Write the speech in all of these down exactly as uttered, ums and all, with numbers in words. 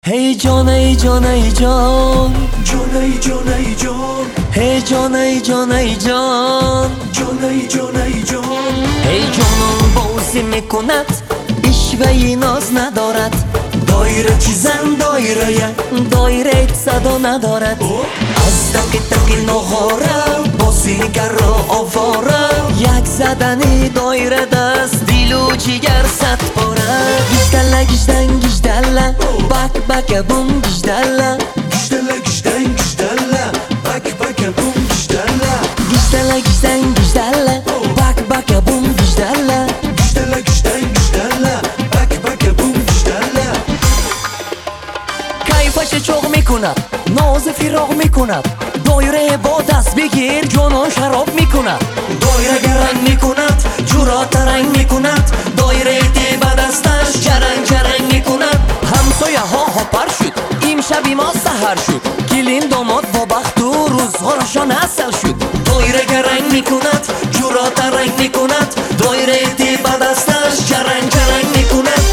Hey John, hey John, hey John, John, hey John, hey John, hey John, hey John, hey John, John, hey John, hey John. hey John'un بازی میکند اشوهی ناز ندارد دایره چیزن دایره دایره صدا ندارد از دقی دقی نهاره بازی نگر را آواره یک زدنی دایره دست دیل و جیگر ست پاره گیشدله گیشدن گیشدله بک بک بوم گیشدله Gişdələ, gişdən, gişdələ, bak bak bum gişdələ. گیشدله گیشدن گیشدله بک بک بوم گیشدله Gişdələ, gişdən, gişdələ, bak bak bum gişdələ. کیفش چغ میکند ناز فراغ میکند دایره با دست بگیر جانان شراب میکند دایره گرنگ میکند جورات رنگ میکند دایره دی به دستش جرنگ جرنگ میکند همسایه ها ها پر شد امشبی ما سحر شد گلین داماد با بخت و روزهارشان اصل شد دایره گرنگ میکند جورات رنگ میکند دایره دی به دستش جرنگ جرنگ میکند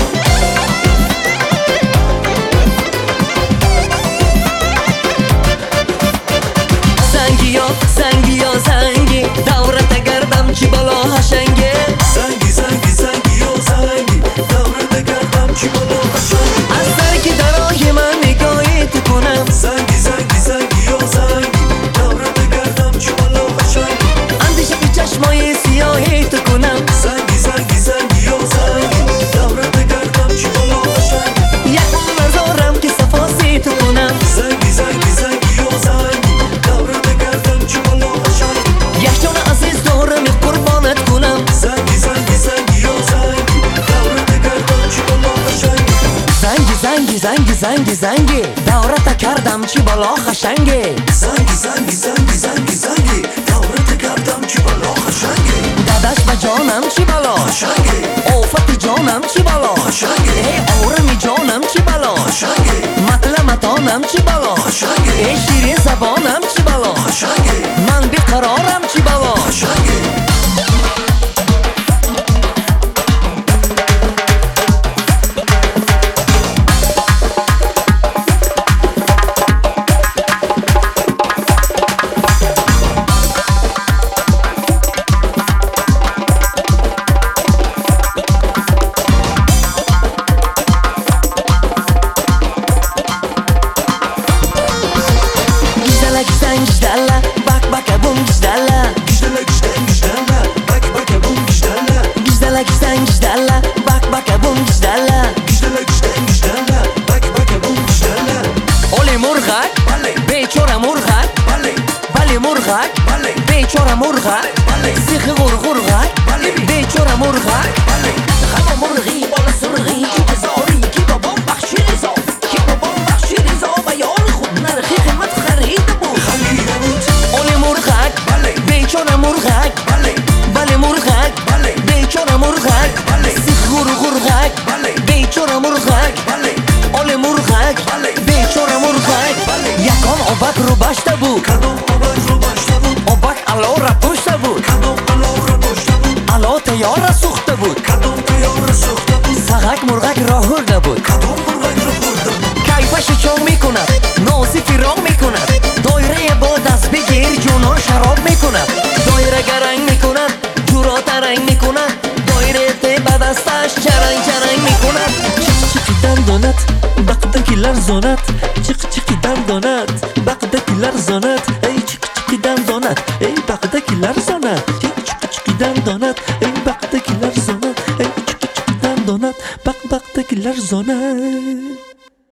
زنگی یا زنگی یا زنگی دورت گردم چی بالا هشنگه Zəngi, zəngi, zəngi, yo zəngi, davrədə gərdəm ki bala qaşangi. از درکی درای من نگاهی تو کنم Zəngi, zəngi, zəngi, yo zəngi, davrədə gərdəm ki bala qaşangi. اندیشه که چشمای سیاهی تو کنم Zəngi, zəngi, zəngi, yo zəngi, davrədə gərdəm ki bala qaşangi. یک عمر زارم که صفاسی تو کنم Zəngi, zəngi, zəngi, yo zəngi, davrədə gərdəm ki bala qaşangi. یک جان عزیز دارم قربانت کنم Zəngi, zəngi, zəngi, yo zəngi, davrədə gərdəm ki bala qaşangi. زنگی زنگی زنگی زنگی زنگی دورت کردم چی بالا خشنگی Zəngi, zəngi, zəngi, zəngi, zəngi, davrədə gərdəm ki bala qaşangi. داداش به جانم چی بالا Qaşangi, آفت جانم چی بالا qaşangi, ای آرمی جانم چی بالا qaşangi, مطلمتانم چی بالا qaşangi, ای شیرین زبانم چی بالا qaşangi, من بیقرارم چی بالا qaşangi. گیزدله گیزدن گیزدله بک بک بوم گیزدله Gişdələ, gişdən, gişdələ, bak bak bum gişdələ. گیزدله گیزدن گیزدله بک بک بوم گیزدله Gişdələ, gişdən, gişdələ, bak bak bum gişdələ. اولی مرغک Bəli, بیچاره مرغک bəli, ولی مرغک bəli, بیچاره مرغک bəli, سیخ غرغرغک بله. بیچاره مرغک bəli. خما مرغی بالا سرغی کی بزاری کی بابام بخشی رضا کی بابام بخشی رضا و یار خود نرخی قیمت خرید بود Xəmiyyə بود, اولی مرغک بله. بیچاره مرغک bəli, ولی مرغک بله. بیچاره مرغک بله. سیخ غرغرغک بله. بیچاره مرغک bəli, اولی مرغک بله. بیچاره مرغک بله. یکان آبک رو بشته بود kadın babak رو başda بود, آبک علا را پشته بود kadın alavra başda بود, علا تیار را سوخته بود kadın tayavra soxda بود, سغک مرغک را هرده بود kadın burğak رو burda بود. کیفش چون میکند نازی فراغ میکند دایره با دست بگیر جونان شراب میکند دایره گرنگ میکند جورات رنگ میکند دایره ته به دستش چرنگ چرنگ میکند چیق چیقی دندانت بقدکیلر زانت چیق چیقی دندانت بقدکیلر زانت ای چیق چیقی دندانت ای بقدکیلر زانت چیق چیقی دندانت ای بقدکیلر زانت ای چیق چیقی دندانت بق بقدکیلر زانت